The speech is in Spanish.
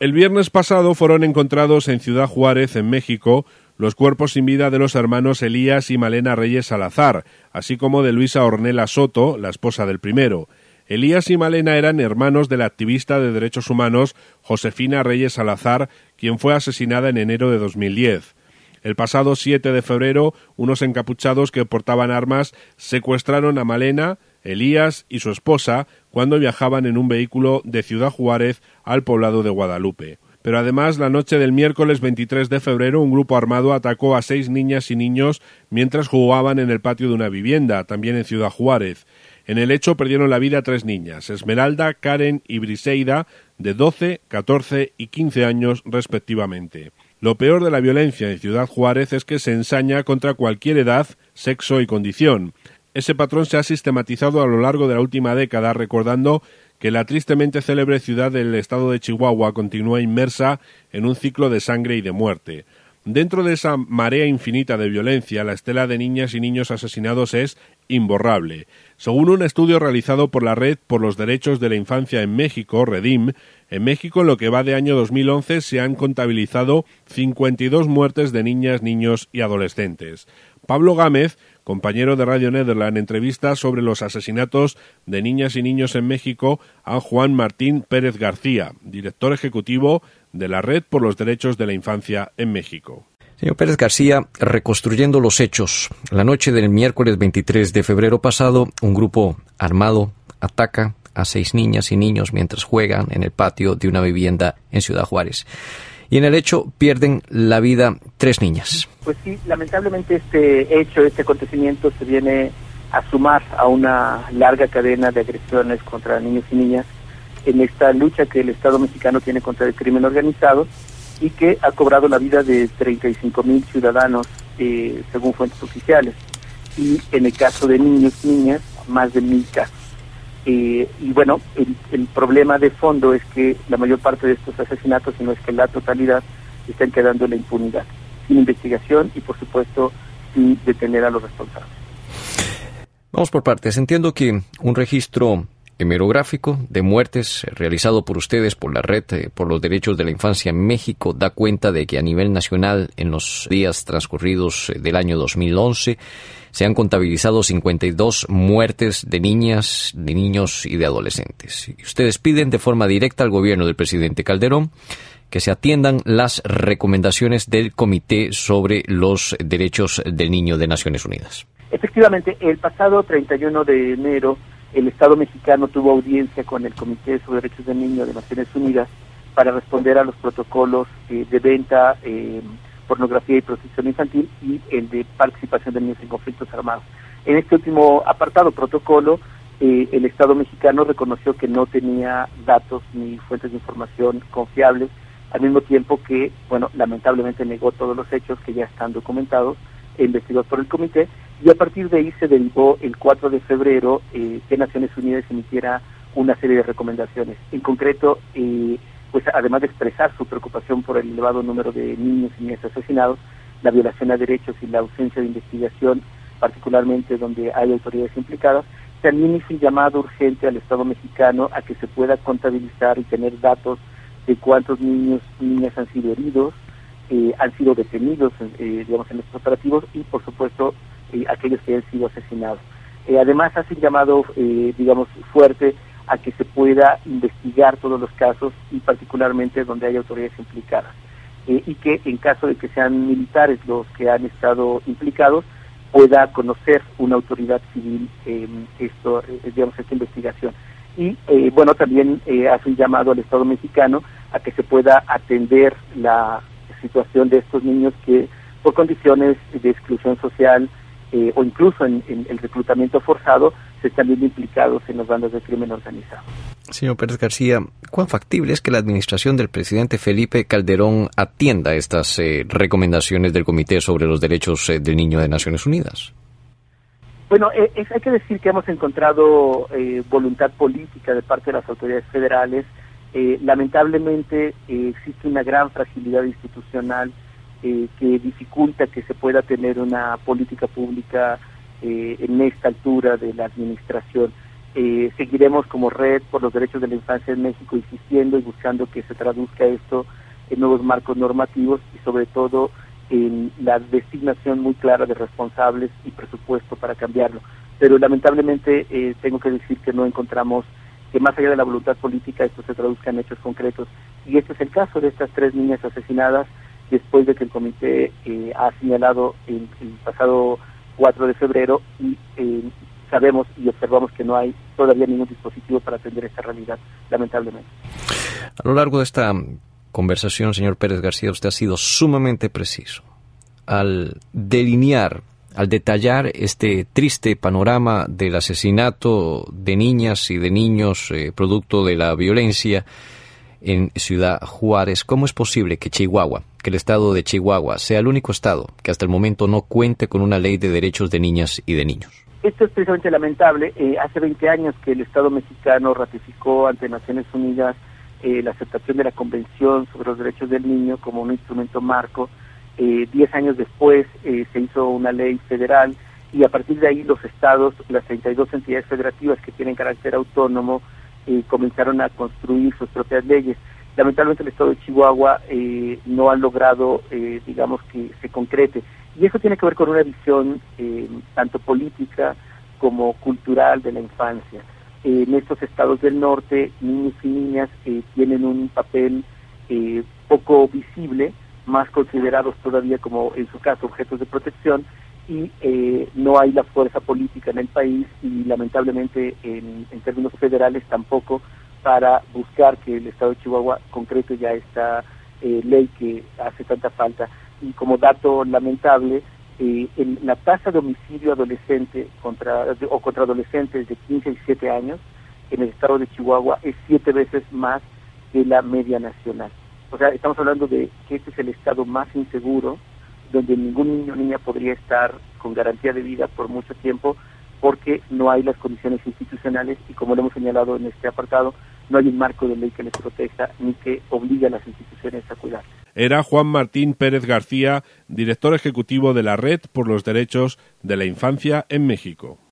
El viernes pasado fueron encontrados en Ciudad Juárez, en México, los cuerpos sin vida de los hermanos Elías y Malena Reyes Salazar, así como de Luisa Ornella Soto, la esposa del primero. Elías y Malena eran hermanos de la activista de derechos humanos Josefina Reyes Salazar, quien fue asesinada en enero de 2010. El pasado 7 de febrero, unos encapuchados que portaban armas secuestraron a Malena, Elías y su esposa cuando viajaban en un vehículo de Ciudad Juárez al poblado de Guadalupe. Pero además, la noche del miércoles 23 de febrero, un grupo armado atacó a 6 niñas y niños mientras jugaban en el patio de una vivienda, también en Ciudad Juárez. En el hecho perdieron la vida 3 niñas, Esmeralda, Karen y Briseida, de 12, 14 y 15 años respectivamente. Lo peor de la violencia en Ciudad Juárez es que se ensaña contra cualquier edad, sexo y condición. Ese patrón se ha sistematizado a lo largo de la última década, recordando que la tristemente célebre ciudad del estado de Chihuahua continúa inmersa en un ciclo de sangre y de muerte. Dentro de esa marea infinita de violencia, la estela de niñas y niños asesinados es imborrable. Según un estudio realizado por la Red por los Derechos de la Infancia en México, REDIM, en México en lo que va de año 2011 se han contabilizado 52 muertes de niñas, niños y adolescentes. Pablo Gámez, compañero de Radio Nederland, entrevista sobre los asesinatos de niñas y niños en México a Juan Martín Pérez García, director ejecutivo de la Red por los Derechos de la Infancia en México. Señor Pérez García, reconstruyendo los hechos, la noche del miércoles 23 de febrero pasado, un grupo armado ataca a 6 niñas y niños mientras juegan en el patio de una vivienda en Ciudad Juárez. Y en el hecho pierden la vida 3 niñas. Pues sí, lamentablemente este acontecimiento se viene a sumar a una larga cadena de agresiones contra niños y niñas en esta lucha que el Estado mexicano tiene contra el crimen organizado y que ha cobrado la vida de 35,000 ciudadanos, según fuentes oficiales. Y en el caso de niños y niñas, más de 1,000 casos. Y bueno, el problema de fondo es que la mayor parte de estos asesinatos, si no es que la totalidad, están quedando en la impunidad, sin investigación y por supuesto sin detener a los responsables. Vamos por partes. Entiendo que un registro hemerográfico de muertes realizado por ustedes, por la Red por los Derechos de la Infancia en México, da cuenta de que a nivel nacional, en los días transcurridos del año 2011, se han contabilizado 52 muertes de niñas, de niños y de adolescentes. Y ustedes piden de forma directa al gobierno del presidente Calderón que se atiendan las recomendaciones del Comité sobre los Derechos del Niño de Naciones Unidas. Efectivamente, el pasado 31 de enero, el Estado mexicano tuvo audiencia con el Comité sobre Derechos del Niño de Naciones Unidas para responder a los protocolos de venta, pornografía y prostitución infantil y el de participación de niños en conflictos armados. En este último apartado protocolo, el Estado mexicano reconoció que no tenía datos ni fuentes de información confiables, al mismo tiempo que, bueno, lamentablemente negó todos los hechos que ya están documentados e investigados por el comité, y a partir de ahí se derivó el 4 de febrero que Naciones Unidas emitiera una serie de recomendaciones. En concreto, pues además de expresar su preocupación por el elevado número de niños y niñas asesinados, la violación a derechos y la ausencia de investigación, particularmente donde hay autoridades implicadas, también hizo un llamado urgente al Estado mexicano a que se pueda contabilizar y tener datos de cuántos niños y niñas han sido heridos, han sido detenidos, digamos, en estos operativos y, por supuesto, aquellos que han sido asesinados. Además, hace un llamado, digamos, fuerte a que se pueda investigar todos los casos y particularmente donde hay autoridades implicadas. Y que en caso de que sean militares los que han estado implicados, pueda conocer una autoridad civil digamos, esta investigación. Y bueno, también hace un llamado al Estado mexicano a que se pueda atender la situación de estos niños que por condiciones de exclusión social o incluso en el reclutamiento forzado se están viendo implicados en las bandas de crimen organizado. Señor Pérez García, ¿cuán factible es que la administración del presidente Felipe Calderón atienda estas recomendaciones del Comité sobre los Derechos del Niño de Naciones Unidas? Bueno, hay que decir que hemos encontrado voluntad política de parte de las autoridades federales. Lamentablemente existe una gran fragilidad institucional que dificulta que se pueda tener una política pública en esta altura de la administración. Seguiremos como Red por los Derechos de la Infancia en México insistiendo y buscando que se traduzca esto en nuevos marcos normativos y sobre todo en la designación muy clara de responsables y presupuesto para cambiarlo. Pero lamentablemente tengo que decir que no encontramos que más allá de la voluntad política esto se traduzca en hechos concretos. Y este es el caso de estas 3 niñas asesinadas después de que el comité ha señalado el pasado 4 de febrero y sabemos y observamos que no hay todavía ningún dispositivo para atender esta realidad, lamentablemente. A lo largo de esta conversación, señor Pérez García, usted ha sido sumamente preciso al delinear, al detallar este triste panorama del asesinato de niñas y de niños producto de la violencia en Ciudad Juárez. ¿Cómo es posible que Chihuahua, que el estado de Chihuahua, sea el único estado que hasta el momento no cuente con una ley de derechos de niñas y de niños? Esto es precisamente lamentable. Hace 20 años que el Estado mexicano ratificó ante Naciones Unidas la aceptación de la Convención sobre los Derechos del Niño como un instrumento marco. 10 años después se hizo una ley federal y a partir de ahí los estados, las 32 entidades federativas que tienen carácter autónomo, comenzaron a construir sus propias leyes. Lamentablemente el estado de Chihuahua no ha logrado, digamos, que se concrete. Y eso tiene que ver con una visión tanto política como cultural de la infancia. En estos estados del norte, niños y niñas tienen un papel poco visible, más considerados todavía como, en su caso, objetos de protección, y no hay la fuerza política en el país y lamentablemente en términos federales tampoco para buscar que el estado de Chihuahua concrete ya esta ley que hace tanta falta. Y como dato lamentable, en la tasa de homicidio adolescente contra adolescentes de 15 y 17 años en el estado de Chihuahua es 7 veces más que la media nacional. O sea, estamos hablando de que este es el estado más inseguro, donde ningún niño o niña podría estar con garantía de vida por mucho tiempo, porque no hay las condiciones institucionales y, como lo hemos señalado en este apartado, no hay un marco de ley que les proteja ni que obligue a las instituciones a cuidar. Era Juan Martín Pérez García, director ejecutivo de la Red por los Derechos de la Infancia en México.